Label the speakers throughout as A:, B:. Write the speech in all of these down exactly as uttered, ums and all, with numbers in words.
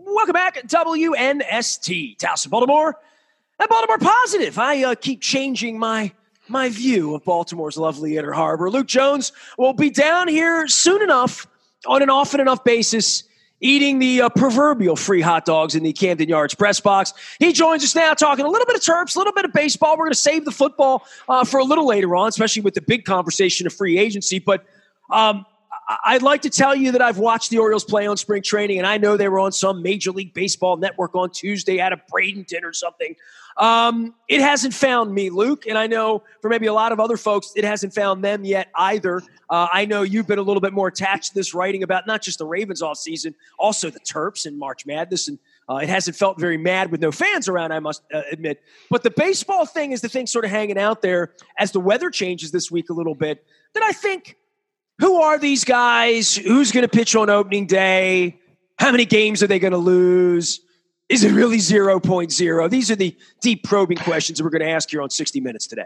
A: Welcome back, W N S T, Towson, Baltimore, and Baltimore Positive. I uh, keep changing my my view of Baltimore's lovely Inner Harbor. Luke Jones will be down here soon enough on an often enough basis, eating the uh, proverbial free hot dogs in the Camden Yards press box. He joins us now talking a little bit of Terps, a little bit of baseball. We're going to save the football uh, for a little later on, especially with the big conversation of free agency. But um, I'd like to tell you that I've watched the Orioles play on spring training, and I know they were on some Major League Baseball network on Tuesday out of Bradenton or something. Um, it hasn't found me, Luke, and I know for maybe a lot of other folks, it hasn't found them yet either. Uh, I know you've been a little bit more attached to this, writing about not just the Ravens offseason, also the Terps and March Madness, and uh, it hasn't felt very mad with no fans around, I must uh, admit. But the baseball thing is the thing sort of hanging out there as the weather changes this week a little bit, that I think, who are these guys? Who's going to pitch on opening day? How many games are they going to lose? Is it really zero point zero? These are the deep probing questions that we're going to ask here on sixty minutes today.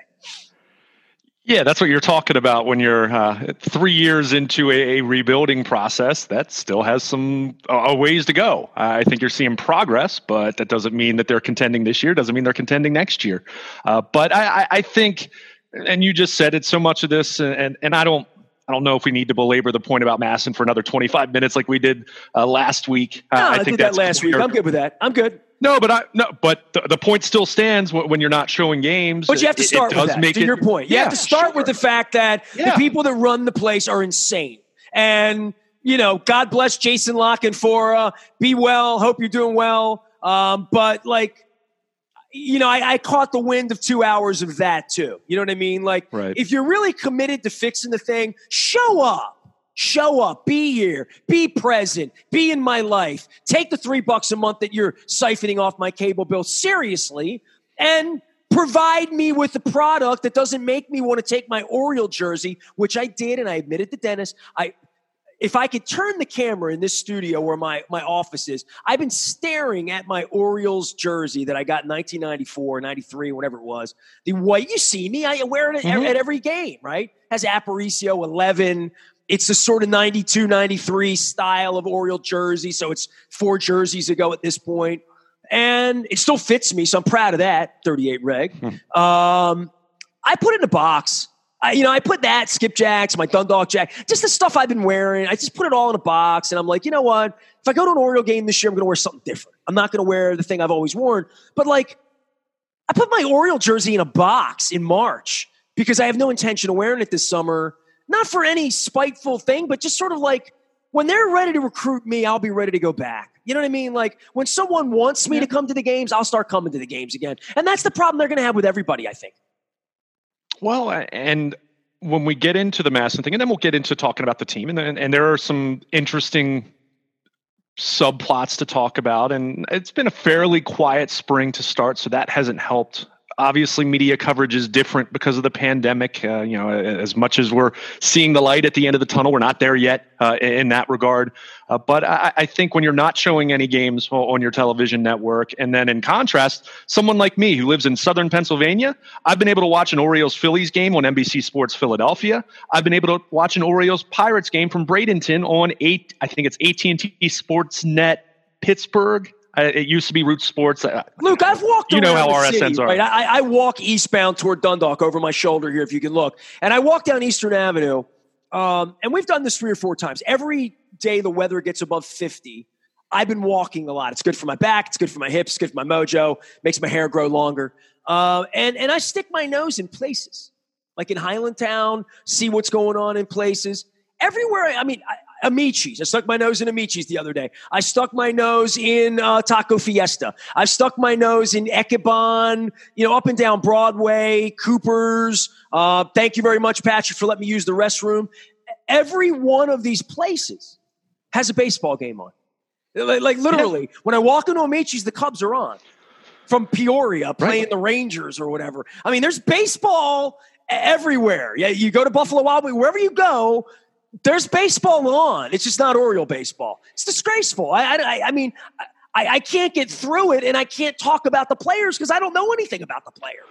B: Yeah, that's what you're talking about when you're uh, three years into a, a rebuilding process that still has some uh, ways to go. I think you're seeing progress, but that doesn't mean that they're contending this year. Doesn't mean they're contending next year. Uh, but I, I think, and you just said it, so much of this, and and I don't, I don't know if we need to belabor the point about Masson for another twenty-five minutes like we did uh, last week. Uh,
A: no, I,
B: I think
A: did that last week. I'm good with that. I'm good.
B: No, but I no, but the, the point still stands when, when you're not showing games.
A: But you have to
B: it,
A: start
B: it
A: with that. To
B: it,
A: your point, you
B: yeah,
A: have to start
B: sure.
A: with the fact that
B: yeah.
A: the people that run the place are insane. And you know, God bless Jason La Canfora. Be well. Hope you're doing well. Um, but like, you know, I, I caught the wind of two hours of that too. You know what I mean? Like,
B: right.
A: If you're really committed to fixing the thing, show up. Show up, be here, be present, be in my life. Take the three bucks a month that you're siphoning off my cable bill seriously and provide me with a product that doesn't make me want to take my Oriole jersey, which I did, and I admitted to Dennis. I, if I could turn the camera in this studio where my, my office is, I've been staring at my Orioles jersey that I got in nineteen ninety-four, ninety-three, whatever it was. The white, you see me, I wear it mm-hmm. at every game, right? Has Aparicio eleven. It's a sort of ninety-two, ninety-three style of Oriole jersey, so it's four jerseys ago at this point. And it still fits me, so I'm proud of that, thirty-eight reg. Hmm. Um, I put it in a box. I, you know, I put that, skipjacks, my Dundalk jack, just the stuff I've been wearing. I just put it all in a box, and I'm like, you know what? If I go to an Oriole game this year, I'm going to wear something different. I'm not going to wear the thing I've always worn. But, like, I put my Oriole jersey in a box in March because I have no intention of wearing it this summer. Not for any spiteful thing, but just sort of like when they're ready to recruit me, I'll be ready to go back. You know what I mean? Like when someone wants me yeah. to come to the games, I'll start coming to the games again. And that's the problem they're going to have with everybody, I think.
B: Well, and when we get into the Masson thing, and then we'll get into talking about the team, and, and, and there are some interesting subplots to talk about. And it's been a fairly quiet spring to start, so that hasn't helped. Obviously, media coverage is different because of the pandemic. Uh, you know, as much as we're seeing the light at the end of the tunnel, we're not there yet uh, in that regard. Uh, but I, I think when you're not showing any games on your television network, and then in contrast, someone like me who lives in southern Pennsylvania, I've been able to watch an Orioles-Phillies game on N B C Sports Philadelphia. I've been able to watch an Orioles-Pirates game from Bradenton on eight. I think it's A T and T Sportsnet Pittsburgh. Uh, it used to be Root Sports. Uh,
A: Luke, I've walked
B: you
A: around
B: know how
A: the
B: R S Ns
A: city,
B: are.
A: right? I, I walk eastbound toward Dundalk over my shoulder here, if you can look. And I walk down Eastern Avenue, um, and we've done this three or four times. Every day the weather gets above fifty, I've been walking a lot. It's good for my back. It's good for my hips. It's good for my mojo. Makes my hair grow longer. Uh, and, and I stick my nose in places, like in Highlandtown, see what's going on in places. Everywhere, I mean, I, Amici's. I stuck my nose in Amici's the other day. I stuck my nose in uh, Taco Fiesta. I stuck my nose in Echelon, you know, up and down Broadway, Cooper's. Uh, thank you very much, Patrick, for letting me use the restroom. Every one of these places has a baseball game on. Like, like literally, yeah. When I walk into Amici's, the Cubs are on. From Peoria, playing right. the Rangers or whatever. I mean, there's baseball everywhere. Yeah, you go to Buffalo Wild Wings, wherever you go, there's baseball on. It's just not Oriole baseball. It's disgraceful. I, I, I mean, I, I can't get through it, and I can't talk about the players because I don't know anything about the players.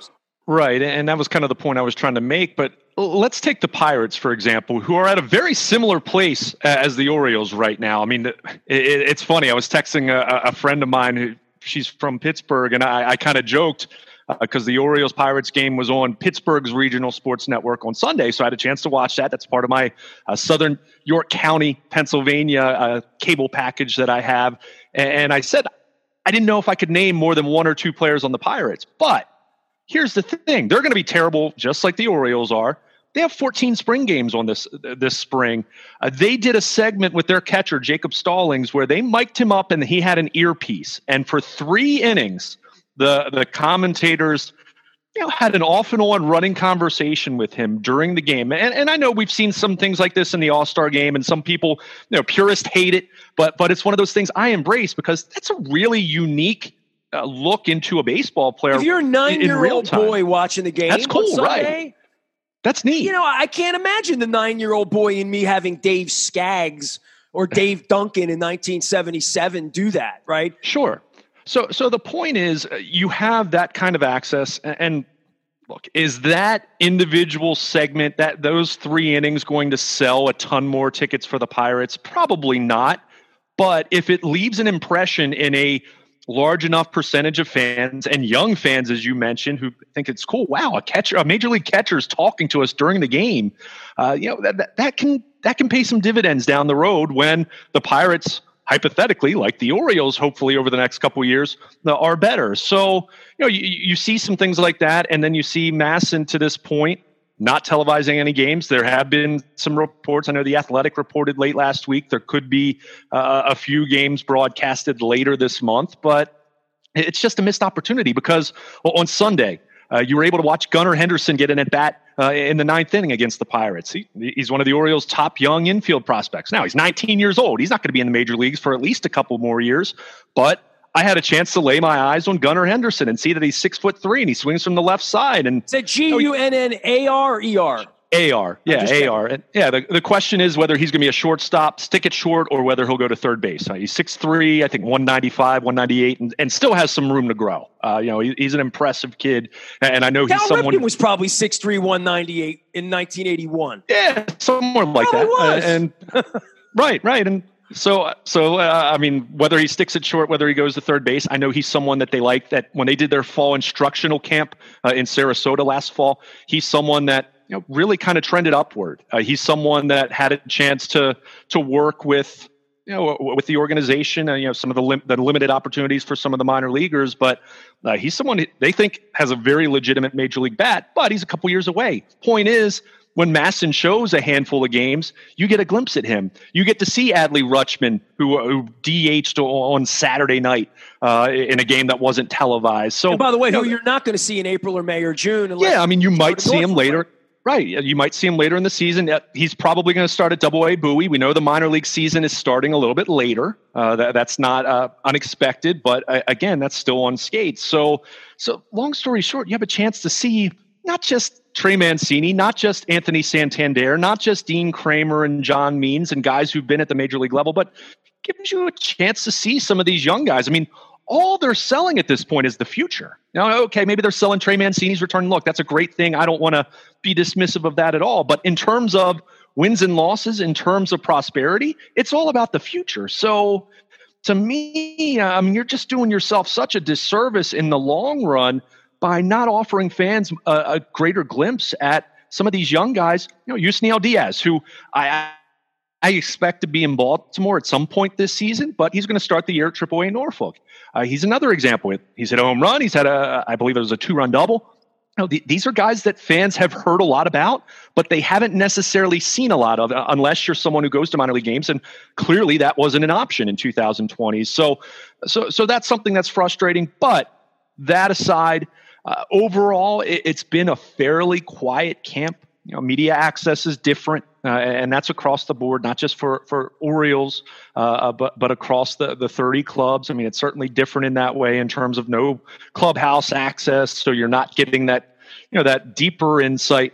B: Right, and that was kind of the point I was trying to make. But let's take the Pirates, for example, who are at a very similar place as the Orioles right now. I mean, it, it's funny. I was texting a, a friend of mine who she's from Pittsburgh, and I, I kind of joked because uh, the Orioles-Pirates game was on Pittsburgh's regional sports network on Sunday, so I had a chance to watch that. That's part of my uh, Southern York County, Pennsylvania uh, cable package that I have. And I said I didn't know if I could name more than one or two players on the Pirates, but here's the thing. They're going to be terrible, just like the Orioles are. They have fourteen spring games on this this spring. Uh, they did a segment with their catcher, Jacob Stallings, where they mic'd him up and he had an earpiece. And for three innings, the, the commentators you know, had an off and on running conversation with him during the game. And, and I know we've seen some things like this in the All-Star game, and some people, you know, purists hate it. But, but it's one of those things I embrace because that's a really unique Uh, look into a baseball player.
A: If you're a nine-year-old boy watching the game,
B: that's cool,
A: Sunday,
B: right? That's neat.
A: You know, I can't imagine the nine-year-old boy in me having Dave Skaggs or Dave Duncan in nineteen seventy-seven do that, right?
B: Sure. So, so the point is, uh, you have that kind of access, and, and look, is that individual segment, that those three innings, going to sell a ton more tickets for the Pirates? Probably not. But if it leaves an impression in a large enough percentage of fans and young fans, as you mentioned, who think it's cool. Wow, a catcher, a major league catcher is talking to us during the game. Uh, you know that, that that can that can pay some dividends down the road when the Pirates, hypothetically, like the Orioles, hopefully over the next couple of years, are better. So you know you, you see some things like that, and then you see MASN to this point not televising any games. There have been some reports. I know The Athletic reported late last week there could be uh, a few games broadcasted later this month, but it's just a missed opportunity because on Sunday, uh, you were able to watch Gunnar Henderson get an at-bat uh, in the ninth inning against the Pirates. He, he's one of the Orioles' top young infield prospects. Now, he's nineteen years old. He's not going to be in the major leagues for at least a couple more years, but I had a chance to lay my eyes on Gunnar Henderson and see that he's six foot three and he swings from the left side. And
A: is it G U N N A R or E R?
B: A R, yeah, A R. And yeah, the, the question is whether he's going to be a shortstop, stick it short, or whether he'll go to third base. Uh, he's six three, I think one ninety-five, one ninety-eight, and, and still has some room to grow. Uh, you know, he, he's an impressive kid, and I know
A: Cal
B: he's someone.
A: Ripken was probably six three, one ninety-eight in nineteen eighty-one.
B: Yeah, someone like
A: probably
B: that.
A: Was.
B: Uh, and right, right, and. So, so uh, I mean, whether he sticks it short, whether he goes to third base, I know he's someone that they like. That when they did their fall instructional camp uh, in Sarasota last fall, he's someone that you know really kind of trended upward. Uh, he's someone that had a chance to to work with you know with the organization. Uh, you know, some of the lim- the limited opportunities for some of the minor leaguers, but uh, he's someone they think has a very legitimate major league bat. But he's a couple years away. Point is, when MASN shows a handful of games, you get a glimpse at him. You get to see Adley Rutschman, who, who D H'd on Saturday night uh, in a game that wasn't televised. So,
A: and by the way,
B: you know,
A: who you're not going to see in April or May or June.
B: Yeah, I mean, you might see him later. Right. You might see him later in the season. He's probably going to start at Double A Bowie. We know the minor league season is starting a little bit later. Uh, that, that's not uh, unexpected, but uh, again, that's still on skates. So, so long story short, you have a chance to see not just Trey Mancini, not just Anthony Santander, not just Dean Kramer and John Means and guys who've been at the major league level, but gives you a chance to see some of these young guys. I mean, all they're selling at this point is the future. Now, okay, maybe they're selling Trey Mancini's return. Look, that's a great thing. I don't want to be dismissive of that at all. But in terms of wins and losses, in terms of prosperity, it's all about the future. So to me, I mean, you're just doing yourself such a disservice in the long run by not offering fans a, a greater glimpse at some of these young guys. You know, Yusniel Diaz, who I I expect to be in Baltimore at some point this season, but he's going to start the year at Triple A Norfolk. Uh, he's another example. He's hit a home run. He's had a, I believe it was a two-run double. You know, th- these are guys that fans have heard a lot about, but they haven't necessarily seen a lot of, uh, unless you're someone who goes to minor league games, and clearly that wasn't an option in two thousand twenty. So, so, so that's something that's frustrating. But that aside, Uh, overall, it, it's been a fairly quiet camp. You know, media access is different, uh, and that's across the board, not just for for Orioles, uh, but but across the the thirty clubs. I mean, it's certainly different in that way in terms of no clubhouse access, so you're not getting that you know that deeper insight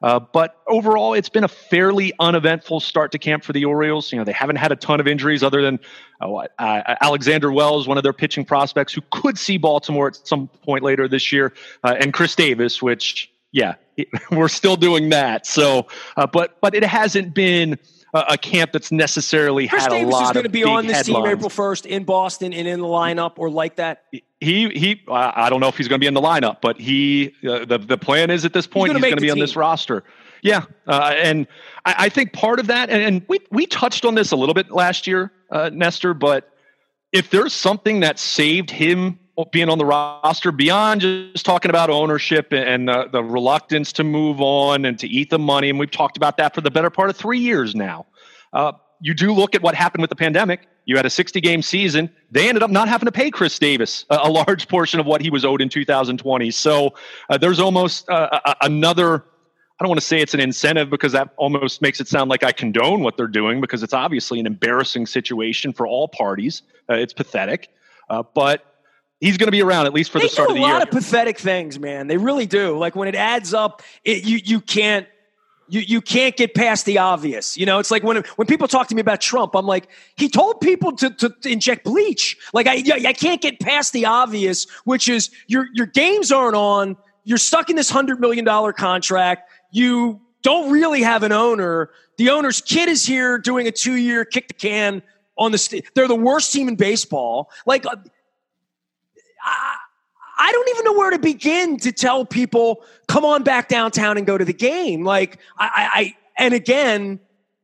B: Uh, but overall, it's been a fairly uneventful start to camp for the Orioles. You know, they haven't had a ton of injuries other than uh, what, uh, Alexander Wells, one of their pitching prospects who could see Baltimore at some point later this year, uh, and Chris Davis, which, yeah, we're still doing that. So, uh, but but it hasn't been a, a camp that's necessarily
A: Chris
B: had
A: Davis
B: a lot of
A: is going to be on this
B: headlines.
A: team April first in Boston and in the lineup or like that.
B: He he. I don't know if he's going to be in the lineup, but he uh, the the plan is at this point he's going to be on this roster. Yeah, uh, and I, I think part of that, and, and we we touched on this a little bit last year, uh, Nestor. But if there's something that saved him being on the roster beyond just talking about ownership and uh, the reluctance to move on and to eat the money, and we've talked about that for the better part of three years now. Uh, you do look at what happened with the pandemic. You had a sixty-game season. They ended up not having to pay Chris Davis a, a large portion of what he was owed in two thousand twenty. So uh, there's almost uh, a, another, I don't want to say it's an incentive because that almost makes it sound like I condone what they're doing, because it's obviously an embarrassing situation for all parties. Uh, it's pathetic. Uh, but he's going to be around at least for
A: they
B: the start of the year.
A: They do a lot of pathetic things, man. They really do. Like when it adds up, it, you you can't you you can't get past the obvious. You know, it's like when when people talk to me about Trump, I'm like, he told people to to, to inject bleach. Like I I can't get past the obvious, which is your your games aren't on. You're stuck in this hundred million dollar contract. You don't really have an owner. The owner's kid is here doing a two year kick the can on the. St- they're the worst team in baseball. Like. I, I don't even know where to begin to tell people, come on back downtown and go to the game. Like, I, I, and again,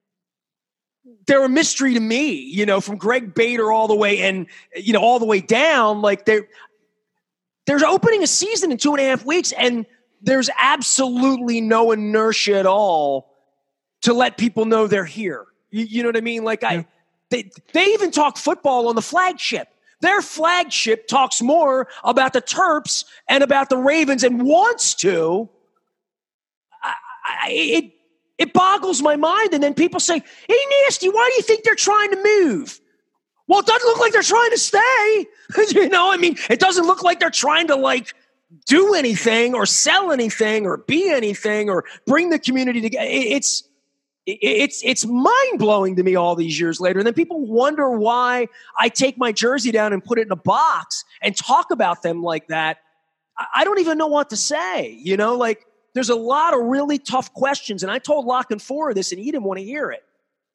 A: they're a mystery to me, you know, from Greg Bader all the way and, you know, all the way down. Like they're, they're opening a season in two and a half weeks and there's absolutely no inertia at all to let people know they're here. You, you know what I mean? Like I, they, they even talk football on the flagship. Their flagship talks more about the Terps and about the Ravens and wants to. I, I, it it boggles my mind. And then people say, hey, Nasty, why do you think they're trying to move? Well, it doesn't look like they're trying to stay. You know, I mean, it doesn't look like they're trying to, like, do anything or sell anything or be anything or bring the community together. It, it's It's it's mind-blowing to me all these years later. And then people wonder why I take my jersey down and put it in a box and talk about them like that. I don't even know what to say. You know, like there's a lot of really tough questions. And I told Lock and Four this and he didn't want to hear it.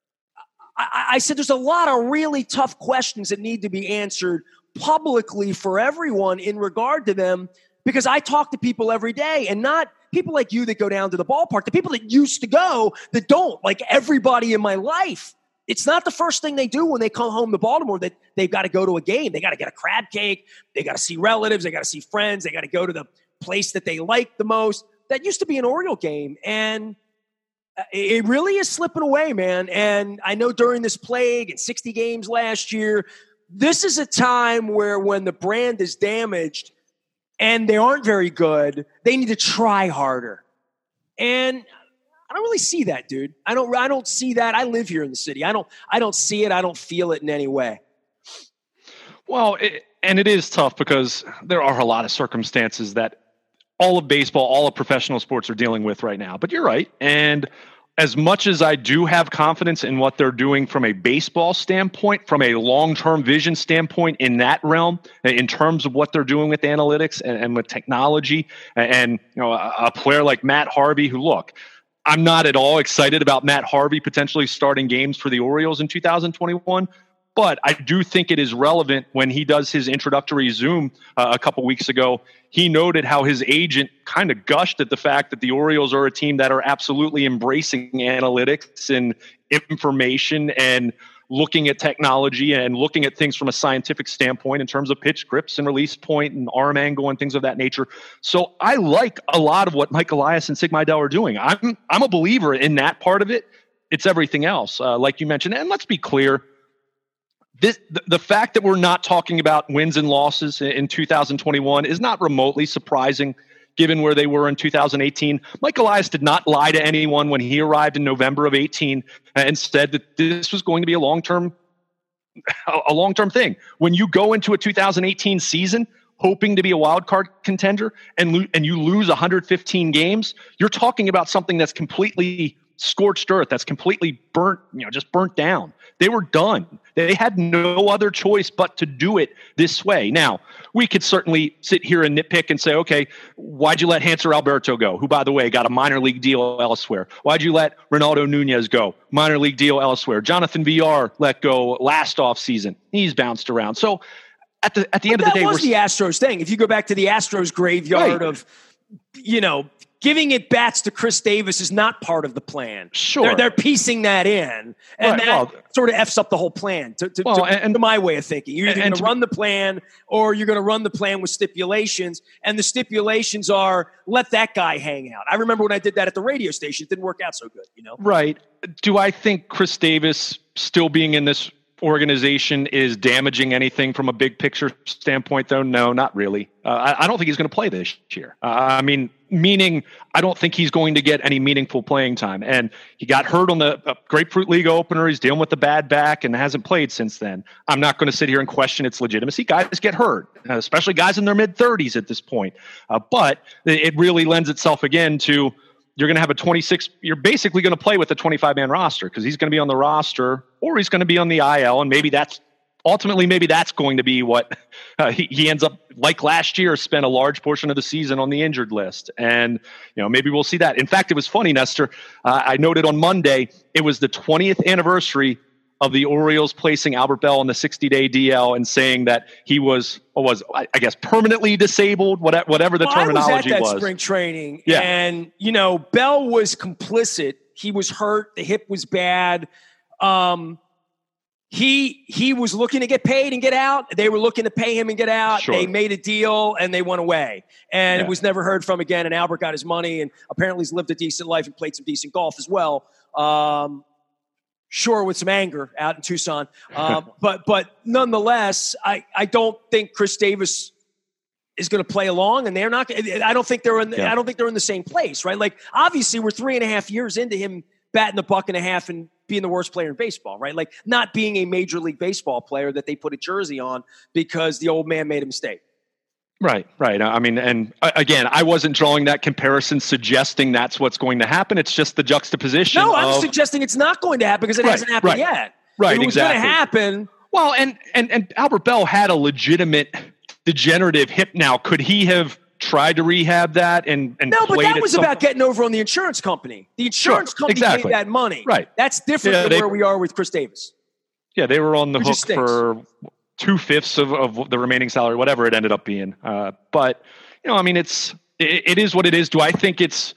A: I, I said there's a lot of really tough questions that need to be answered publicly for everyone in regard to them, because I talk to people every day and not people like you that go down to the ballpark, the people that used to go that don't, like everybody in my life. It's not the first thing they do when they come home to Baltimore that they've got to go to a game. They got to get a crab cake. They got to see relatives. They got to see friends. They got to go to the place that they like the most. That used to be an Oriole game. And it really is slipping away, man. And I know during this plague and sixty games last year, this is a time where when the brand is damaged, and they aren't very good, they need to try harder. And I don't really see that, dude. I don't I don't see that. I live here in the city. I don't I don't see it. I don't feel it in any way.
B: Well, it, and it is tough because there are a lot of circumstances that all of baseball, all of professional sports are dealing with right now. But you're right. And as much as I do have confidence in what they're doing from a baseball standpoint, from a long-term vision standpoint in that realm, in terms of what they're doing with analytics and, and with technology, and you know, a, a player like Matt Harvey, who look, I'm not at all excited about Matt Harvey potentially starting games for the Orioles in two thousand twenty-one. But I do think it is relevant when he does his introductory Zoom uh, a couple weeks ago. He noted how his agent kind of gushed at the fact that the Orioles are a team that are absolutely embracing analytics and information and looking at technology and looking at things from a scientific standpoint in terms of pitch grips and release point and arm angle and things of that nature. So I like a lot of what Mike Elias and Sig Mejdal are doing. I'm I'm a believer in that part of it. It's everything else, uh, like you mentioned. And let's be clear. This, the, the fact that we're not talking about wins and losses in, in two thousand twenty-one is not remotely surprising, given where they were in two thousand eighteen. Mike Elias did not lie to anyone when he arrived in November of eighteen and said that this was going to be a long-term, a, a long-term thing. When you go into a two thousand eighteen season hoping to be a wild card contender, and lo- and you lose one hundred fifteen games, you're talking about something that's completely scorched earth, that's completely burnt, you know, just burnt down. They were done. They had no other choice but to do it this way. Now, we could certainly sit here and nitpick and say, okay, why'd you let Hanser Alberto go, who, by the way, got a minor league deal elsewhere? Why'd you let Ronaldo Nunez go, minor league deal elsewhere? Jonathan Villar let go last offseason. He's bounced around. So at the at the
A: but
B: end of the day,
A: that was the Astros thing. If you go back to the Astros graveyard
B: right.
A: of, you know, giving it bats to Chris Davis is not part of the plan.
B: Sure.
A: They're, they're piecing that in, and
B: right.
A: that
B: well,
A: sort of F's up the whole plan, to, to,
B: well,
A: to,
B: and,
A: to my way of thinking. You're either going to run
B: be,
A: the plan or you're going to run the plan with stipulations, and the stipulations are let that guy hang out. I remember when I did that at the radio station. It didn't work out so good, you know?
B: Right. Do I think Chris Davis still being in this organization is damaging anything from a big picture standpoint, though? No, not really. Uh, I, I don't think he's going to play this year. Uh, I mean, meaning I don't think he's going to get any meaningful playing time. And he got hurt on the uh, Grapefruit League opener. He's dealing with the bad back and hasn't played since then. I'm not going to sit here and question its legitimacy. Guys get hurt, uh, especially guys in their mid thirties at this point. Uh, but it really lends itself again to you're going to have a twenty-six. You're basically going to play with a twenty-five man roster because he's going to be on the roster or he's going to be on the I L. And maybe that's ultimately, maybe that's going to be what uh, he, he ends up like last year, spent a large portion of the season on the injured list. And, you know, maybe we'll see that. In fact, it was funny, Nestor. Uh, I noted on Monday, it was the twentieth anniversary of the Orioles placing Albert Bell on the sixty day D L and saying that he was, or was, I guess, permanently disabled, whatever, whatever the
A: well,
B: terminology
A: I was. At that
B: was.
A: spring training,
B: yeah.
A: And, you know, Bell was complicit. He was hurt. The hip was bad. Um, he he was looking to get paid and get out. They were looking to pay him and get out.
B: Sure.
A: They made a deal and they went away. And
B: yeah.
A: it was never heard from again. And Albert got his money and apparently he's lived a decent life and played some decent golf as well. Um, Sure, with some anger out in Tucson. Uh, but but nonetheless, I, I don't think Chris Davis is going to play along, and they're not. I don't think they're in. The, yeah. I don't think they're in the same place, right? Like obviously, we're three and a half years into him batting a buck and a half and being the worst player in baseball, right? Like not being a Major League Baseball player that they put a jersey on because the old man made a mistake.
B: Right, right. I mean, and again, I wasn't drawing that comparison suggesting that's what's going to happen. It's just the juxtaposition.
A: No, I was
B: of,
A: suggesting it's not going to happen because it
B: right,
A: hasn't happened
B: right,
A: yet.
B: Right,
A: if it was
B: exactly.
A: going to happen.
B: Well, and, and, and Albert Bell had a legitimate degenerative hip now. Could he have tried to rehab that and, and
A: no, but that was
B: some...
A: about getting over on the insurance company. The insurance
B: sure,
A: company
B: exactly.
A: paid that money.
B: Right.
A: That's different
B: yeah,
A: than
B: they,
A: where we are with Chris Davis.
B: Yeah, they were on the
A: Which
B: hook for two fifths of, of the remaining salary, whatever it ended up being. Uh, but you know, I mean, it's it, it is what it is. Do I think it's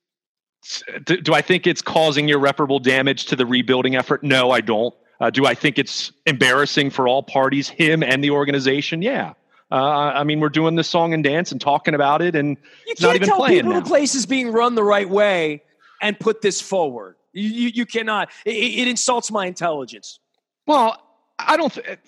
B: do, do I think it's causing irreparable damage to the rebuilding effort? No, I don't. Uh, do I think it's embarrassing for all parties, him and the organization? Yeah. Uh, I mean, we're doing this song and dance and talking about it, and
A: you
B: it's not even
A: tell
B: playing
A: people
B: now.
A: The place is being run the right way and put this forward. You you, you cannot. It, it insults my intelligence.
B: Well, I don't. Th-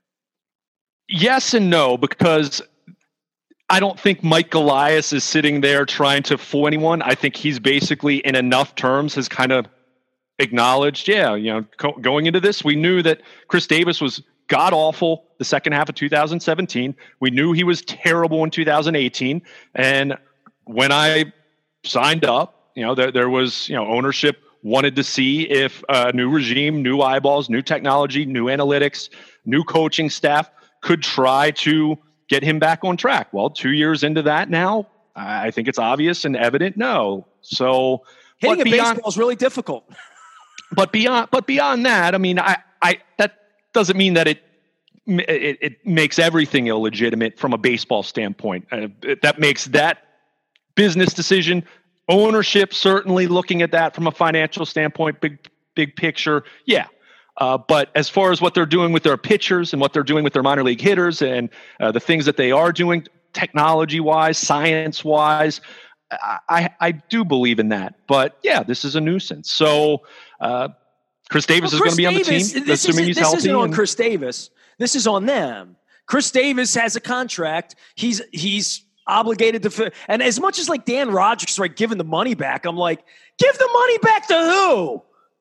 B: yes and no, because I don't think Mike Elias is sitting there trying to fool anyone. I think he's basically, in enough terms, has kind of acknowledged, yeah, you know, co- going into this, we knew that Chris Davis was god awful the second half of two thousand seventeen. We knew he was terrible in two thousand eighteen. And when I signed up, you know, there, there was, you know, ownership wanted to see if a new regime, new eyeballs, new technology, new analytics, new coaching staff could try to get him back on track. Well, two years into that now, I think it's obvious and evident. No. So
A: hitting a
B: beyond,
A: baseball is really difficult.
B: But beyond, but beyond that, I mean, I, I that doesn't mean that it it, it makes everything illegitimate from a baseball standpoint. Uh, that makes that business decision, ownership certainly looking at that from a financial standpoint, big big picture, yeah. Uh, but as far as what they're doing with their pitchers and what they're doing with their minor league hitters and uh, the things that they are doing technology-wise, science-wise, I, I do believe in that. But, yeah, this is a nuisance. So uh, Chris Davis well, Chris is going to be
A: Davis,
B: on the team,
A: this
B: assuming he's
A: this
B: healthy.
A: This isn't on
B: and,
A: Chris Davis. This is on them. Chris Davis has a contract. He's he's obligated to – and as much as, like, Dan Rogers, right, giving the money back, I'm like, give the money back to who?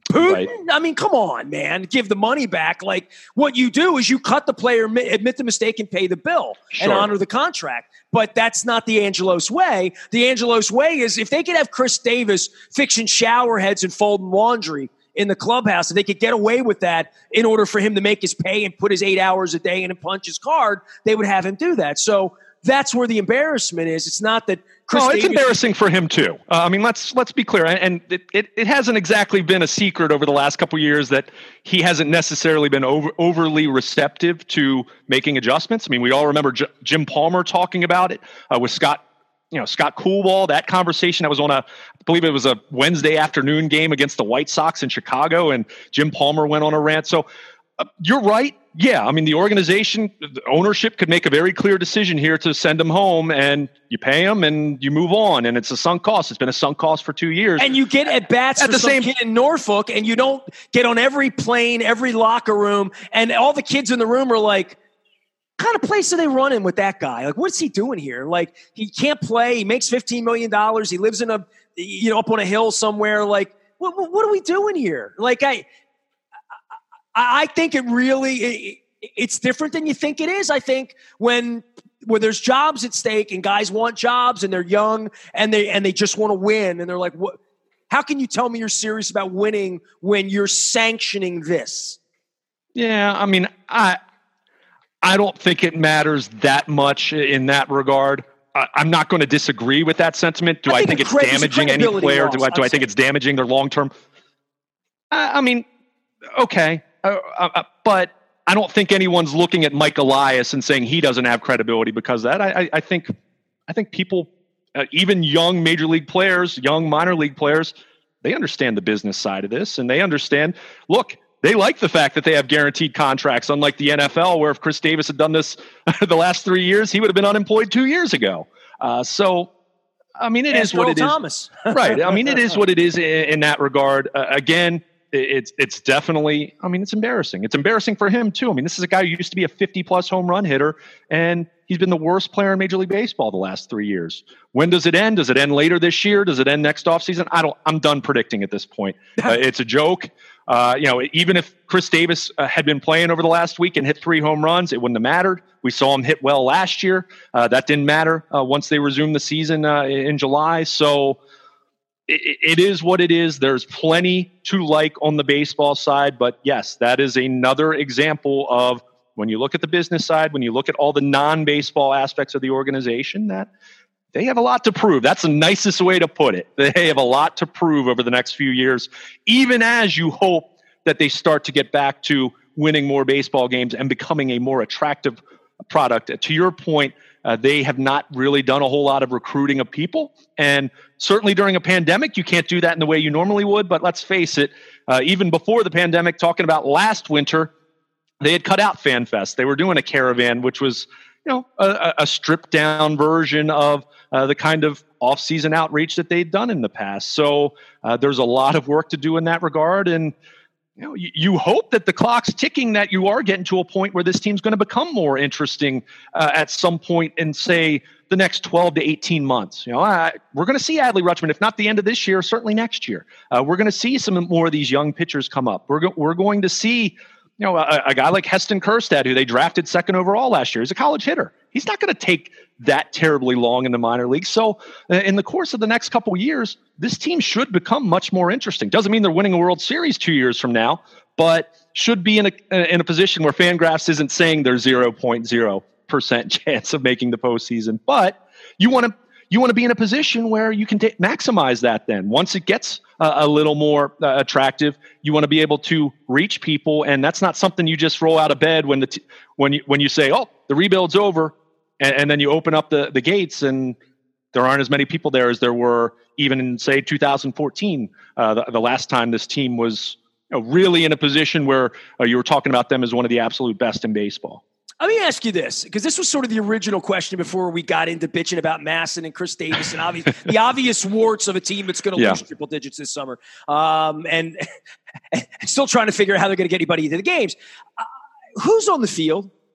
A: Putin?
B: Right.
A: I mean, come on, man. Give the money back. Like, what you do is you cut the player, admit the mistake, and pay the bill
B: Sure.
A: and honor the contract. But that's not the Angelos way. The Angelos way is if they could have Chris Davis fixing shower heads and folding laundry in the clubhouse, if they could get away with that in order for him to make his pay and put his eight hours a day in and punch his card, they would have him do that. So that's where the embarrassment is. It's not that Chris
B: No, it's
A: Davis-
B: embarrassing for him too. Uh, I mean, let's let's be clear, and it, it, it hasn't exactly been a secret over the last couple of years that he hasn't necessarily been over, overly receptive to making adjustments. I mean, we all remember J- Jim Palmer talking about it uh, with Scott, you know, Scott Coolball. That conversation that was on a, I believe it was a Wednesday afternoon game against the White Sox in Chicago, and Jim Palmer went on a rant. So uh, you're right. Yeah, I mean, the organization, the ownership could make a very clear decision here to send him home, and you pay him and you move on, and it's a sunk cost. It's been a sunk cost for two years.
A: And you get at bats
B: At
A: for
B: the
A: some
B: same-
A: kid in Norfolk, and you don't get on every plane, every locker room, and all the kids in the room are like, what kind of place are they running with that guy? Like, what's he doing here? Like, he can't play. He makes fifteen million dollars. He lives in a, you know, up on a hill somewhere. Like, what, what, what are we doing here? Like, I, I, I think it really, it, it's different than you think it is. I think when, when there's jobs at stake and guys want jobs and they're young and they, and they just want to win. And they're like, what, how can you tell me you're serious about winning when you're sanctioning this?
B: Yeah, I mean, I I don't think it matters that much in that regard. I, I'm not going to disagree with that sentiment. Do I,
A: I
B: think,
A: think
B: it's
A: cre- it's a
B: damaging any
A: credibility
B: player?
A: loss,
B: Do I, do I think
A: I'd
B: it's damaging their long term? I, I mean, okay, uh, uh, but I don't think anyone's looking at Mike Elias and saying he doesn't have credibility because of that. I, I, I think I think people, uh, even young major league players, young minor league players, they understand the business side of this, and they understand. Look. They like the fact that they have guaranteed contracts, unlike the N F L, where if Chris Davis had done this the last three years, he would have been unemployed two years ago. Uh, so, I mean, it
A: Ask
B: is what
A: Earl
B: it is.
A: Thomas.
B: Right. I mean, it is what it is in, in that regard. Uh, again, it's it's definitely, I mean, it's embarrassing. It's embarrassing for him, too. I mean, this is a guy who used to be a fifty-plus home run hitter, and he's been the worst player in Major League Baseball the last three years. When does it end? Does it end later this year? Does it end next offseason? I don't, I'm done predicting at this point. Uh, it's a joke. Uh, you know, even if Chris Davis uh, had been playing over the last week and hit three home runs, it wouldn't have mattered. We saw him hit well last year. Uh, that didn't matter uh, once they resumed the season uh, in July. So it, it is what it is. There's plenty to like on the baseball side. But yes, that is another example of when you look at the business side, when you look at all the non-baseball aspects of the organization, that they have a lot to prove. That's the nicest way to put it. They have a lot to prove over the next few years, even as you hope that they start to get back to winning more baseball games and becoming a more attractive product. To your point, uh, they have not really done a whole lot of recruiting of people. And certainly during a pandemic, you can't do that in the way you normally would. But let's face it, uh, even before the pandemic, talking about last winter, they had cut out FanFest. They were doing a caravan, which was, you know, a, a stripped down version of uh, the kind of off-season outreach that they'd done in the past. So uh, there's a lot of work to do in that regard. And you know, you, you hope that the clock's ticking, that you are getting to a point where this team's going to become more interesting uh, at some point in, say, the next twelve to eighteen months. You know, I, we're going to see Adley Rutschman, if not the end of this year, certainly next year. Uh, we're going to see some more of these young pitchers come up. We're, go- we're going to see, you know, a, a guy like Heston Kjerstad, who they drafted second overall last year. He's a college hitter. He's not going to take that terribly long in the minor leagues. So uh, in the course of the next couple of years, this team should become much more interesting. Doesn't mean they're winning a World Series two years from now, but should be in a in a position where Fangraphs isn't saying there's zero point zero percent chance of making the postseason. But you want to you want to be in a position where you can t- maximize that. Then once it gets uh, a little more uh, attractive, you want to be able to reach people, and that's not something you just roll out of bed when the t- when you when you say, oh, the rebuild's over. And, and then you open up the, the gates and there aren't as many people there as there were even in, say, two thousand fourteen, uh, the, the last time this team was, you know, really in a position where uh, you were talking about them as one of the absolute best in baseball.
A: Let me ask you this, because this was sort of the original question before we got into bitching about Masson and Chris Davis and obvious, the obvious warts of a team that's going to
B: yeah.
A: lose triple digits this summer. Um, and still trying to figure out how they're going to get anybody into the games. Uh, who's on the field?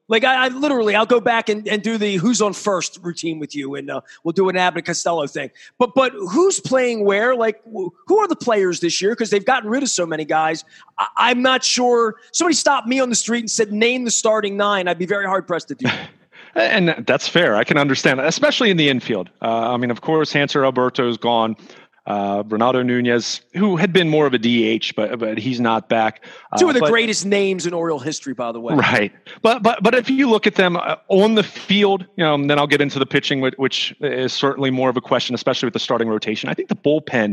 A: Like I, I literally, I'll go back and, and do the who's on first routine with you, and uh, we'll do an Abbott Costello thing. But but who's playing where? Like who are the players this year? Because they've gotten rid of so many guys. I, I'm not sure. Somebody stopped me on the street and said, "Name the starting nine." I'd be very hard pressed to do that.
B: And that's fair. I can understand that, especially in the infield. Uh, I mean, of course, Hanser Alberto's gone. Uh, Renato Nunez, who had been more of a D H, but but he's not back. Uh,
A: Two of the
B: but,
A: greatest names in Oriole history, by the way.
B: Right, but but but if you look at them uh, on the field, you know, and then I'll get into the pitching, which, which is certainly more of a question, especially with the starting rotation. I think the bullpen.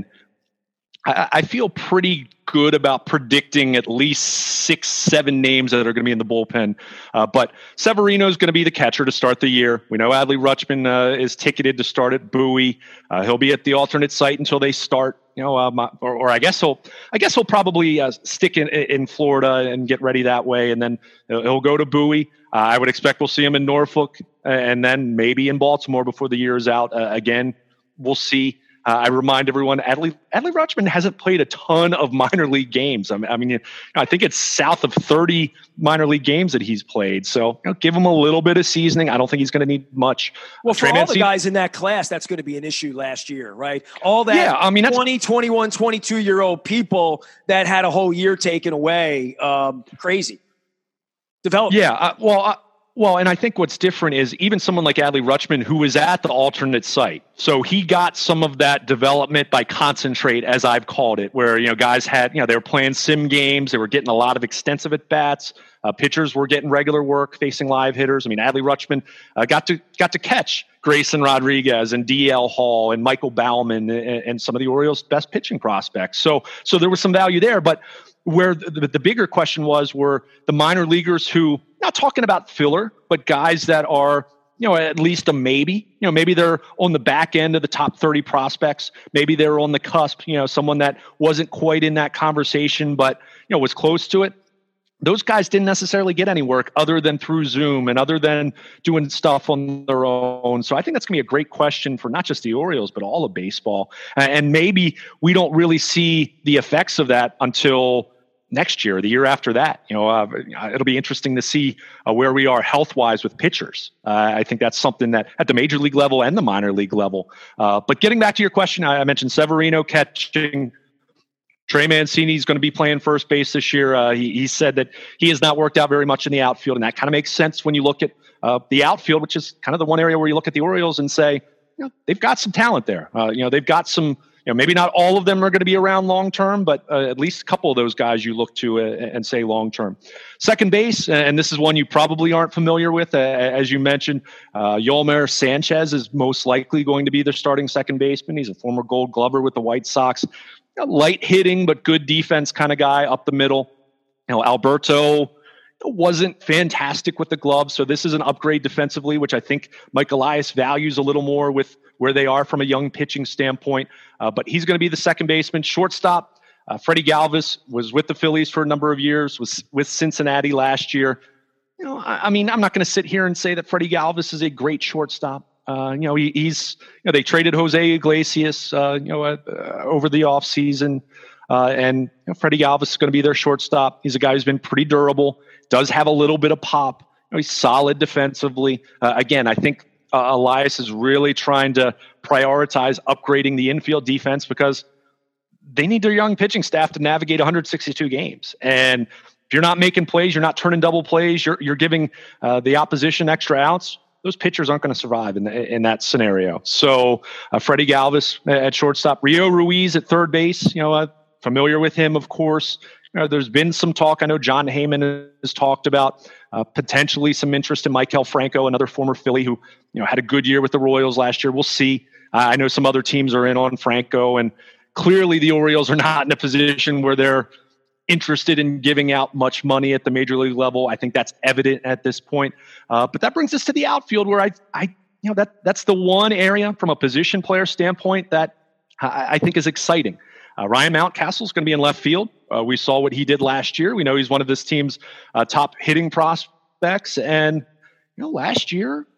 B: I, I feel pretty good about predicting at least six, seven names that are going to be in the bullpen. Uh, but Severino is going to be the catcher to start the year. We know Adley Rutschman uh, is ticketed to start at Bowie. Uh, he'll be at the alternate site until they start. You know, uh, my, or, or I guess he'll, I guess he'll probably uh, stick in in Florida and get ready that way, and then he'll, he'll go to Bowie. Uh, I would expect we'll see him in Norfolk, and then maybe in Baltimore before the year is out. Uh, again, we'll see. Uh, I remind everyone, Adley, Adley Rutschman hasn't played a ton of minor league games. I mean, I, mean, you know, I think it's south of thirty minor league games that he's played. So you know, give him a little bit of seasoning. I don't think he's going to need much.
A: Well, for all the guys in that class, that's going to be an issue last year, right? All that
B: yeah, I mean,
A: twenty, twenty-one, twenty-two-year-old people that had a whole year taken away. Um, crazy. Development.
B: Yeah, uh, well, uh, Well, and I think what's different is even someone like Adley Rutschman, who was at the alternate site. So he got some of that development by concentrate, as I've called it, where, you know, guys had, you know, they were playing sim games. They were getting a lot of extensive at bats. Uh, pitchers were getting regular work facing live hitters. I mean, Adley Rutschman uh, got to got to catch Grayson Rodriguez and D L Hall and Michael Baumann and, and some of the Orioles' best pitching prospects. So, so there was some value there. But where the, the bigger question was were the minor leaguers who, not talking about filler, but guys that are, you know, at least a maybe. You know, maybe they're on the back end of the top thirty prospects. Maybe they're on the cusp, you know, someone that wasn't quite in that conversation, but, you know, was close to it. Those guys didn't necessarily get any work other than through Zoom and other than doing stuff on their own. So I think that's going to be a great question for not just the Orioles, but all of baseball. And maybe we don't really see the effects of that until next year, the year after that. You know, uh, it'll be interesting to see uh, where we are health-wise with pitchers. Uh, I think that's something that at the major league level and the minor league level. Uh, but getting back to your question, I, I mentioned Severino catching. Trey Mancini is going to be playing first base this year. Uh, he, he said that he has not worked out very much in the outfield, and that kind of makes sense when you look at uh, the outfield, which is kind of the one area where you look at the Orioles and say, you know, they've got some talent there. Uh, you know, they've got some. You know, maybe not all of them are going to be around long term, but uh, at least a couple of those guys you look to uh, and say long term. Second base, and this is one you probably aren't familiar with, uh, as you mentioned, uh, Yolmer Sanchez is most likely going to be their starting second baseman. He's a former Gold Glover with the White Sox. A light hitting but good defense kind of guy up the middle. You know, Alberto wasn't fantastic with the glove, so this is an upgrade defensively, which I think Mike Elias values a little more with where they are from a young pitching standpoint. Uh, but he's going to be the second baseman. Shortstop, uh, Freddie Galvis was with the Phillies for a number of years, was with Cincinnati last year. You know, I, I mean, I'm not going to sit here and say that Freddie Galvis is a great shortstop. Uh, you know, he, he's, you know, they traded Jose Iglesias, uh, you know, uh, uh, over the offseason. Uh, and you know, Freddie Galvis is going to be their shortstop. He's a guy who's been pretty durable, does have a little bit of pop. You know, he's solid defensively. Uh, again, I think uh, Elias is really trying to prioritize upgrading the infield defense because they need their young pitching staff to navigate one hundred sixty-two games. And if you're not making plays, you're not turning double plays, you're, you're giving uh, the opposition extra outs, those pitchers aren't going to survive in, the, in that scenario. So uh, Freddie Galvis at shortstop, Rio Ruiz at third base, you know, uh, familiar with him, of course. You know, there's been some talk. I know John Heyman has talked about uh, potentially some interest in Maikel Franco, another former Philly who, you know, had a good year with the Royals last year. We'll see. Uh, I know some other teams are in on Franco, and clearly the Orioles are not in a position where they're interested in giving out much money at the major league level. I think that's evident at this point. Uh, but that brings us to the outfield, where I, I, you know, that that's the one area from a position player standpoint that I, I think is exciting. Uh, Ryan Mountcastle is going to be in left field. Uh, we saw what he did last year. We know he's one of this team's uh, top hitting prospects. And, you know, last year,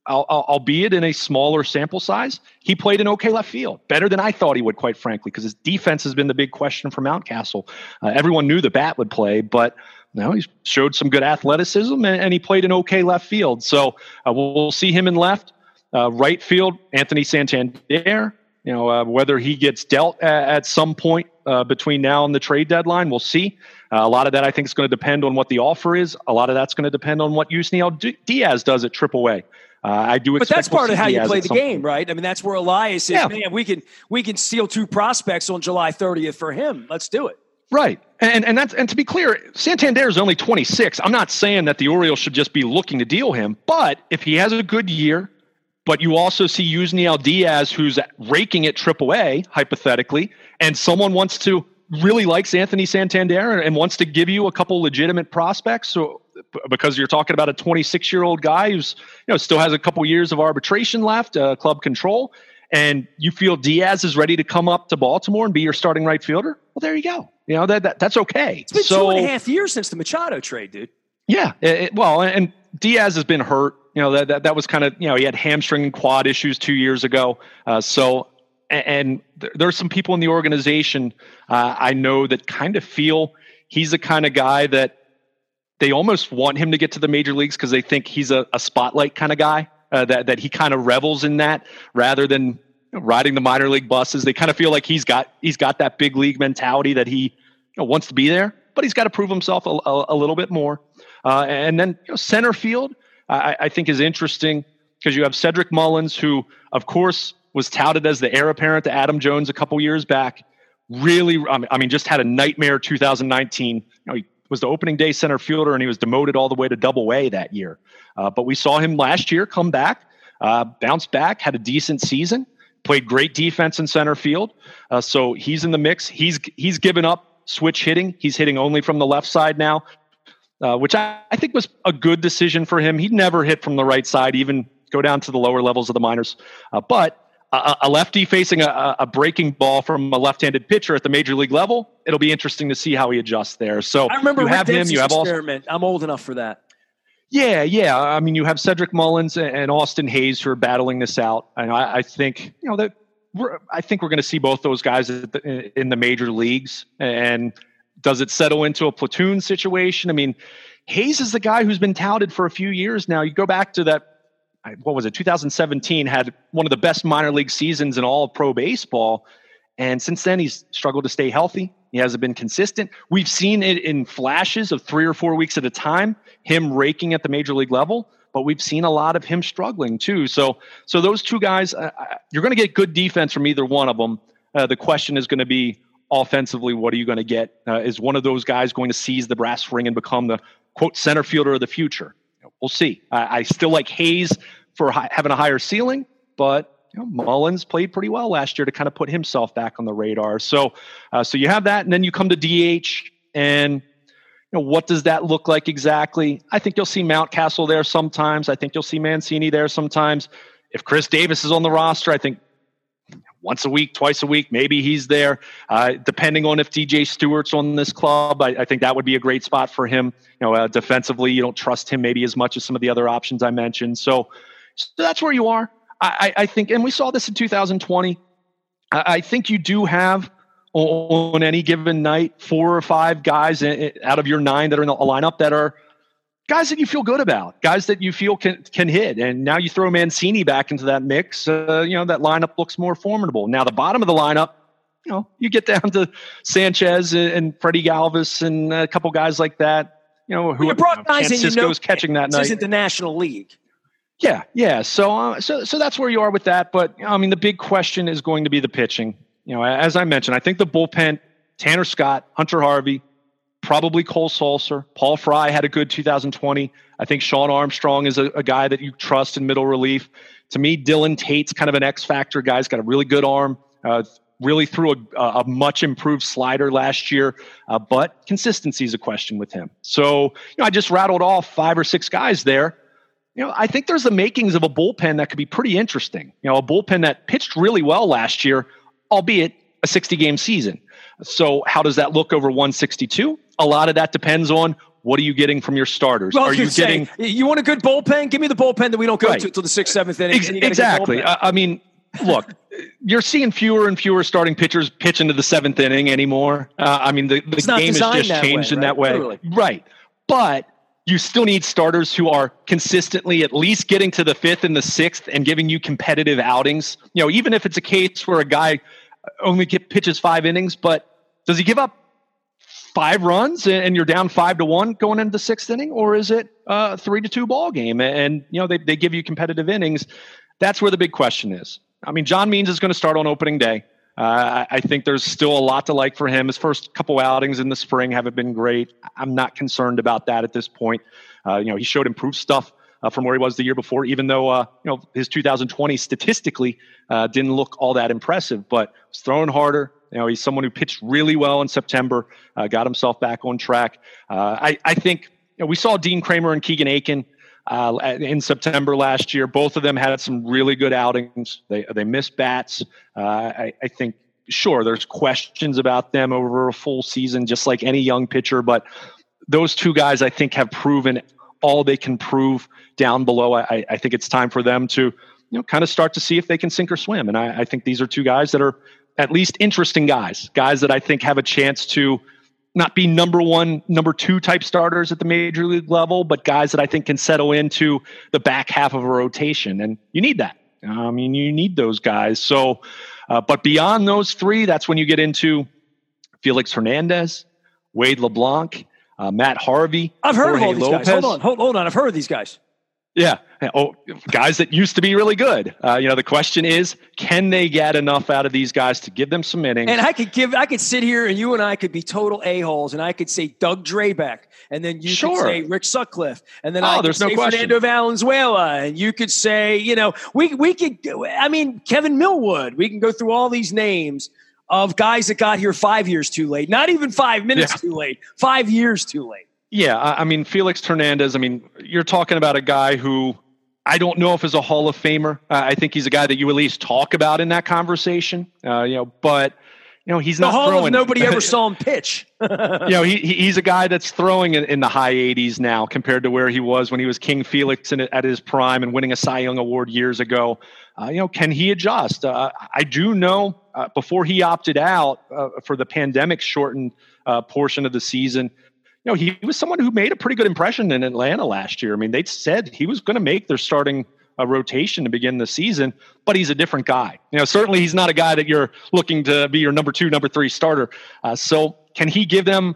B: albeit in a smaller sample size, he played an okay left field, better than I thought he would, quite frankly, because his defense has been the big question for Mountcastle. Uh, everyone knew the bat would play, but you know, he showed some good athleticism, and, and he played an okay left field. So uh, we'll, we'll see him in left. Uh, right field, Anthony Santander. You know, uh, whether he gets dealt at, at some point uh, between now and the trade deadline, we'll see. Uh, a lot of that, I think, is going to depend on what the offer is. A lot of that's going to depend on what Yusniel D- Diaz does at triple A. Uh, I do expect
A: but that's part
B: we'll
A: of how
B: Diaz
A: you play the game,
B: point.
A: right? I mean, that's where Elias is. Yeah. Man, we can we can steal two prospects on July thirtieth for him. Let's do it.
B: Right. And and that's and to be clear, Santander is only twenty-six. I'm not saying that the Orioles should just be looking to deal him, but if he has a good year, but you also see Yusniel Diaz, who's raking at triple A, hypothetically, and someone wants to really likes Anthony Santander and wants to give you a couple legitimate prospects. So because you're talking about a twenty-six-year-old guy who's, you know, still has a couple years of arbitration left, uh, club control, and you feel Diaz is ready to come up to Baltimore and be your starting right fielder, well, there you go. You know, that, that that's okay.
A: It's been
B: so,
A: two and a half years since the Machado trade, dude.
B: Yeah. It, well, and Diaz has been hurt. You know, that that, that was kind of, you know, he had hamstring and quad issues two years ago. Uh, so, and, and there, there's some people in the organization uh, I know that kind of feel he's the kind of guy that they almost want him to get to the major leagues because they think he's a, a spotlight kind of guy, uh, that, that he kind of revels in that rather than you know, riding the minor league buses. They kind of feel like he's got, he's got that big league mentality that he you know, wants to be there, but he's got to prove himself a, a, a little bit more. Uh, and then you know, center field, I, I think is interesting because you have Cedric Mullins, who of course was touted as the heir apparent to Adam Jones a couple years back. Really, I mean, just had a nightmare two thousand nineteen. You know, he was the opening day center fielder, and he was demoted all the way to double A that year. Uh, but we saw him last year come back, uh, bounce back, had a decent season, played great defense in center field. Uh, so he's in the mix. He's he's given up switch hitting. He's hitting only from the left side now, uh, which I, I think was a good decision for him. He'd never hit from the right side, even go down to the lower levels of the minors. Uh, but a, a lefty facing a, a breaking ball from a left-handed pitcher at the major league level, it'll be interesting to see how he adjusts there. So
A: I remember
B: you
A: Rick
B: have him. You have
A: experiment. Also, I'm old enough for that.
B: Yeah, yeah. I mean, you have Cedric Mullins and Austin Hayes who are battling this out, and I, I think you know that we're. I think we're going to see both those guys in the major leagues. And does it settle into a platoon situation? I mean, Hayes is the guy who's been touted for a few years now. You go back to that. What was it? two thousand seventeen had one of the best minor league seasons in all of pro baseball. And since then, he's struggled to stay healthy. He hasn't been consistent. We've seen it in flashes of three or four weeks at a time, him raking at the major league level, but we've seen a lot of him struggling too. So, so those two guys, uh, you're going to get good defense from either one of them. Uh, the question is going to be offensively, what are you going to get? Uh, is one of those guys going to seize the brass ring and become the quote center fielder of the future? We'll see. I, I still like Hayes for hi- having a higher ceiling, but you know, Mullins played pretty well last year to kind of put himself back on the radar. So, uh, so you have that, and then you come to D H, and you know what does that look like exactly? I think you'll see Mountcastle there sometimes. I think you'll see Mancini there sometimes. If Chris Davis is on the roster, I think once a week, twice a week, maybe he's there. Uh, depending on if D J Stewart's on this club, I, I think that would be a great spot for him. You know, uh, defensively, you don't trust him maybe as much as some of the other options I mentioned. So, so that's where you are. I, I think, and we saw this in two thousand twenty. I, I think you do have on any given night four or five guys in, out of your nine that are in a lineup that are guys that you feel good about, guys that you feel can can hit. And now you throw Mancini back into that mix. Uh, you know, that lineup looks more formidable. Now the bottom of the lineup, you know, you get down to Sanchez and, and Freddie Galvis and a couple guys like that. You know, who
A: you brought guys in, you know,
B: catching that
A: this
B: night.
A: Isn't the National League?
B: Yeah, yeah. So, uh, so, so that's where you are with that. But I mean, the big question is going to be the pitching. You know, as I mentioned, I think the bullpen: Tanner Scott, Hunter Harvey, probably Cole Sulser. Paul Fry had a good two thousand twenty. I think Sean Armstrong is a, a guy that you trust in middle relief. To me, Dylan Tate's kind of an X factor guy. He's got a really good arm. Uh, really threw a, a much improved slider last year, uh, but consistency is a question with him. So, you know, I just rattled off five or six guys there. You know, I think there's the makings of a bullpen that could be pretty interesting. You know, a bullpen that pitched really well last year, albeit a sixty-game season. So how does that look over one sixty-two? A lot of that depends on what are you getting from your starters?
A: Well,
B: are you
A: say,
B: getting?
A: You want a good bullpen? Give me the bullpen that we don't go
B: Right.
A: to until the sixth, seventh inning.
B: Ex- exactly. I, I mean, look, you're seeing fewer and fewer starting pitchers pitch into the seventh inning anymore. Uh, I mean, the, the game has just changed
A: way,
B: in
A: right?
B: that way.
A: Literally.
B: Right. But you still need starters who are consistently at least getting to the fifth and the sixth and giving you competitive outings. You know, even if it's a case where a guy only get, pitches five innings, but does he give up five runs and you're down five to one going into the sixth inning, or is it a three to two ball game? And, you know, they, they give you competitive innings. That's where the big question is. I mean, John Means is going to start on opening day. Uh, I think there's still a lot to like for him. His first couple outings in the spring haven't been great. I'm not concerned about that at this point. Uh, you know, he showed improved stuff uh, from where he was the year before, even though, uh, you know, his two thousand twenty statistically uh, didn't look all that impressive, but was throwing harder. You know, he's someone who pitched really well in September, uh, got himself back on track. Uh, I, I think, you know, we saw Dean Kramer and Keegan Aiken Uh, in September last year. Both of them had some really good outings. They they missed bats. Uh, I, I think, sure, there's questions about them over a full season, just like any young pitcher. But those two guys, I think, have proven all they can prove down below. I, I think it's time for them to, you know, kind of start to see if they can sink or swim. And I, I think these are two guys that are at least interesting guys, guys that I think have a chance to not be number one, number two type starters at the major league level, but guys that I think can settle into the back half of a rotation. And you need that. I mean, you need those guys. So, uh, but beyond those three, that's when you get into Felix Hernandez, Wade LeBlanc, uh, Matt Harvey.
A: I've heard
B: Jorge
A: of all these
B: Lopez.
A: guys. Hold on, hold, hold on. I've heard of these guys.
B: Yeah. Oh, guys that used to be really good. Uh, you know, the question is, can they get enough out of these guys to give them some innings?
A: And I could give, I could sit here and you and I could be total a-holes, and I could say Doug Drabeck, and then you
B: sure.
A: could say Rick Sutcliffe, and then
B: oh,
A: I could
B: there's
A: say
B: no question.
A: Fernando Valenzuela, and you could say, you know, we we could, I mean, Kevin Millwood. We can go through all these names of guys that got here five years too late, not even five minutes yeah. too late, five years too late.
B: Yeah, I mean, Felix Hernandez, I mean, you're talking about a guy who I don't know if is a Hall of Famer. Uh, I think he's a guy that you at least talk about in that conversation, uh, you know, but, you know, he's
A: the
B: not
A: Hall
B: throwing.
A: Of nobody ever saw him pitch.
B: you know, he, he's a guy that's throwing in, in the high eighties now compared to where he was when he was King Felix in, at his prime and winning a Cy Young Award years ago. Uh, you know, can he adjust? Uh, I do know uh, before he opted out uh, for the pandemic shortened uh, portion of the season, you know, he was someone who made a pretty good impression in Atlanta last year. I mean, they said he was going to make their starting uh, rotation to begin the season, but he's a different guy. You know, certainly he's not a guy that you're looking to be your number two, number three starter. Uh, so can he give them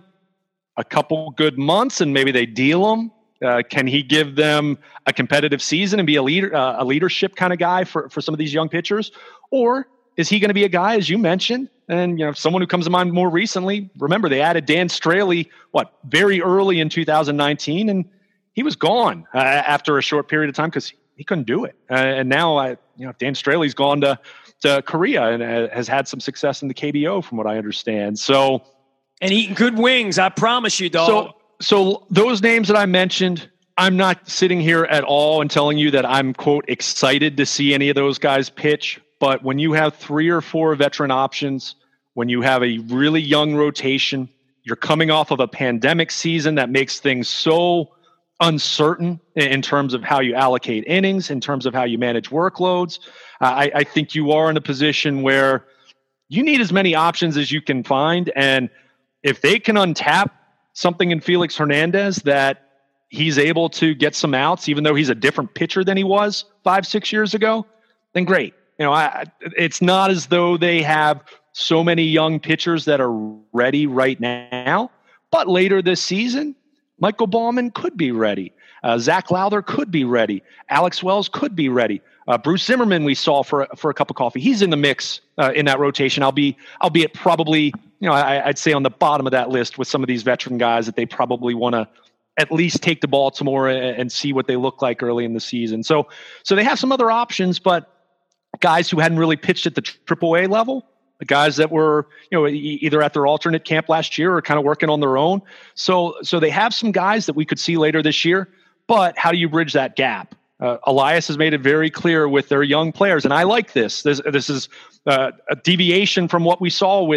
B: a couple good months and maybe they deal him? Uh, can he give them a competitive season and be a leader, uh, a leadership kind of guy for, for some of these young pitchers? Or is he going to be a guy, as you mentioned, and you know, someone who comes to mind more recently? Remember, they added Dan Straley, what, very early in two thousand nineteen, and he was gone uh, after a short period of time because he couldn't do it. Uh, and now, uh, you know, Dan Straley's gone to to Korea and uh, has had some success in the K B O, from what I understand. So,
A: and eating good wings, I promise you, dog.
B: So, so those names that I mentioned, I'm not sitting here at all and telling you that I'm, quote, excited to see any of those guys pitch. But when you have three or four veteran options, when you have a really young rotation, you're coming off of a pandemic season that makes things so uncertain in terms of how you allocate innings, in terms of how you manage workloads. Uh, I, I think you are in a position where you need as many options as you can find. And if they can untap something in Felix Hernandez that he's able to get some outs, even though he's a different pitcher than he was five, six years ago, then great. You know, I, it's not as though they have so many young pitchers that are ready right now, but later this season, Michael Baumann could be ready. Uh, Zach Lowther could be ready. Alex Wells could be ready. Uh, Bruce Zimmerman we saw for for a cup of coffee. He's in the mix uh, in that rotation. I'll be, albeit probably, you know, I, I'd say on the bottom of that list with some of these veteran guys that they probably want to at least take to Baltimore and, and see what they look like early in the season. So, so they have some other options, but guys who hadn't really pitched at the triple A level, the guys that were, you know, e- either at their alternate camp last year or kind of working on their own. So, so they have some guys that we could see later this year, but how do you bridge that gap? Uh, Elias has made it very clear with their young players, and I like this. This, this is uh, a deviation from what we saw with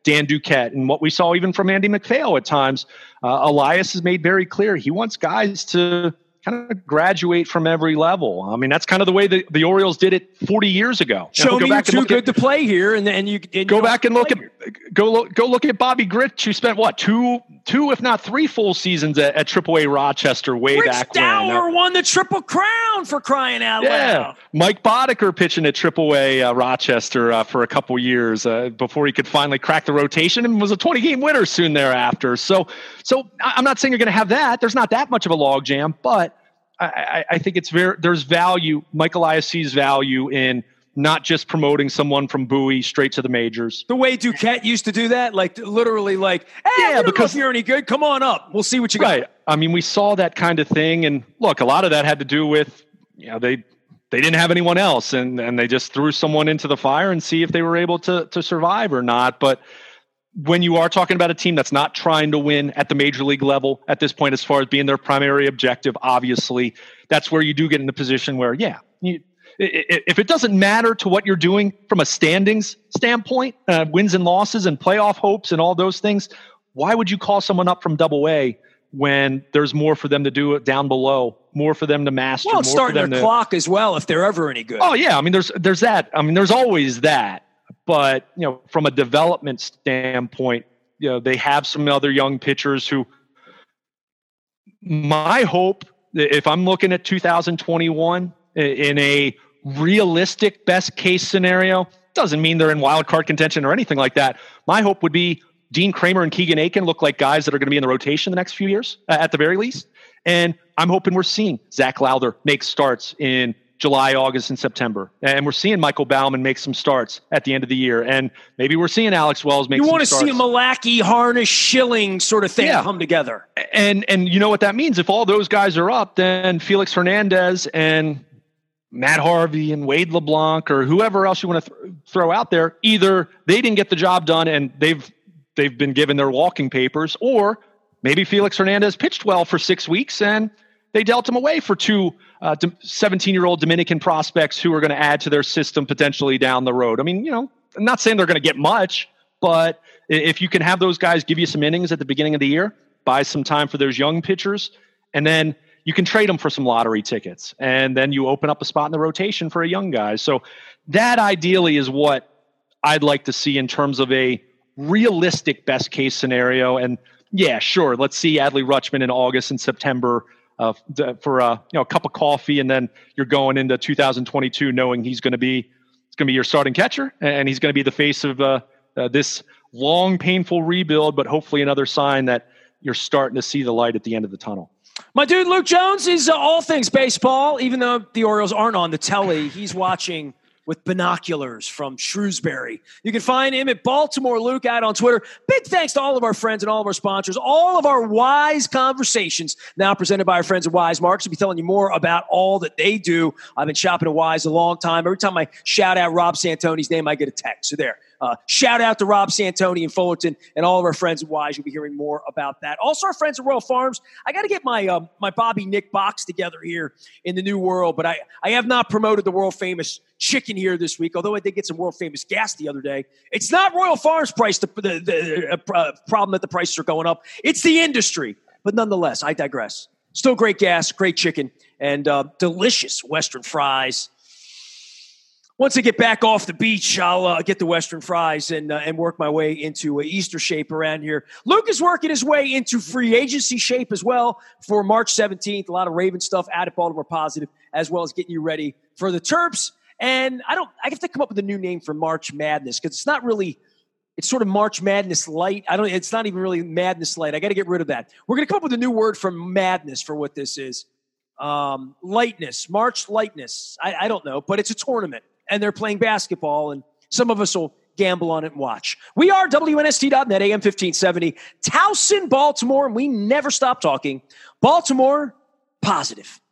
B: Dan Duquette and what we saw even from Andy McPhail at times. Uh, Elias has made very clear he wants guys to kind of graduate from every level. I mean, that's kind of the way the, the Orioles did it forty years ago.
A: Show
B: you know,
A: me you're too good at, to play here, and then you and
B: go
A: you
B: back and look at go look go look at Bobby Grich, who spent what two two if not three full seasons at, at triple A Rochester way
A: Rich
B: back
A: Dower
B: when. Uh,
A: won the Triple Crown for crying out
B: yeah.
A: loud.
B: Mike Boddicker pitching at triple A uh, Rochester uh, for a couple years uh, before he could finally crack the rotation and was a twenty game winner soon thereafter. So, so I'm not saying you're going to have that. There's not that much of a logjam, but I, I think it's very, there's value. Mike Elias sees value in not just promoting someone from Bowie straight to the majors.
A: The way Duquette used to do that, like literally like, hey, yeah, because if you're any good, come on up. We'll see what you got.
B: Right. I mean, we saw that kind of thing. And look, a lot of that had to do with, you know, they, they didn't have anyone else and, and they just threw someone into the fire and see if they were able to, to survive or not. But when you are talking about a team that's not trying to win at the major league level at this point, as far as being their primary objective, obviously, that's where you do get in the position where, yeah, you, if it doesn't matter to what you're doing from a standings standpoint, uh, wins and losses and playoff hopes and all those things, why would you call someone up from Double A when there's more for them to do down below, more for them to master?
A: Well, it's
B: more
A: starting
B: for them
A: their
B: to,
A: clock as well if they're ever any good.
B: Oh yeah, I mean, there's there's that. I mean, there's always that. But, you know, from a development standpoint, you know, they have some other young pitchers who, my hope, if I'm looking at two thousand twenty-one in a realistic best case scenario, doesn't mean they're in wild card contention or anything like that. My hope would be Dean Kramer and Keegan Aiken look like guys that are going to be in the rotation the next few years, uh, at the very least. And I'm hoping we're seeing Zach Lowther make starts in July, August, and September. And we're seeing Michael Baumann make some starts at the end of the year. And maybe we're seeing Alex Wells make
A: you
B: some
A: want to
B: starts.
A: see a Malachi, Harnish, Schilling sort of thing
B: yeah.
A: come together.
B: And and you know what that means? If all those guys are up, then Felix Hernandez and Matt Harvey and Wade LeBlanc or whoever else you want to th- throw out there, either they didn't get the job done and they've they've been given their walking papers, or maybe Felix Hernandez pitched well for six weeks and they dealt him away for two uh, seventeen-year-old Dominican prospects who are going to add to their system potentially down the road. I mean, you know, I'm not saying they're going to get much, but if you can have those guys give you some innings at the beginning of the year, buy some time for those young pitchers, and then you can trade them for some lottery tickets, and then you open up a spot in the rotation for a young guy. So that ideally is what I'd like to see in terms of a realistic best case scenario. And yeah, sure, let's see Adley Rutschman in August and September Uh, for uh, you know, a cup of coffee, and then you're going into two thousand twenty-two knowing he's going to be it's going to be your starting catcher, and he's going to be the face of uh, uh, this long, painful rebuild. But hopefully, another sign that you're starting to see the light at the end of the tunnel.
A: My dude Luke Jones is uh, all things baseball. Even though the Orioles aren't on the telly, he's watching with binoculars from Shrewsbury. You can find him at Baltimore Luke out on Twitter. Big thanks to all of our friends and all of our sponsors. All of our Wise Conversations now presented by our friends at Wise Markets. We'll be telling you more about all that they do. I've been shopping at Wise a long time. Every time I shout out Rob Santoni's name, I get a text. So there. Uh, shout out to Rob Santoni in Fullerton and all of our friends at Wise. You'll be hearing more about that. Also, our friends at Royal Farms. I got to get my um, my Bobby Nick box together here in the new world, but I, I have not promoted the world famous chicken here this week, although I did get some world famous gas the other day. It's not Royal Farms price, the, the, the uh, problem that the prices are going up. It's the industry. But nonetheless, I digress. Still great gas, great chicken, and uh, delicious Western fries. Once I get back off the beach, I'll uh, get the Western fries and uh, and work my way into uh, Easter shape around here. Luke is working his way into free agency shape as well for March seventeenth. A lot of Raven stuff out at Baltimore Positive, as well as getting you ready for the Terps. And I don't, I have to come up with a new name for March Madness because it's not really, it's sort of March Madness Light. I don't, it's not even really Madness Light. I got to get rid of that. We're going to come up with a new word for madness for what this is. Um, lightness, March Lightness. I, I don't know, but it's a tournament. And they're playing basketball, and some of us will gamble on it and watch. We are W N S T dot net, A M fifteen seventy, Towson, Baltimore, and we never stop talking. Baltimore Positive.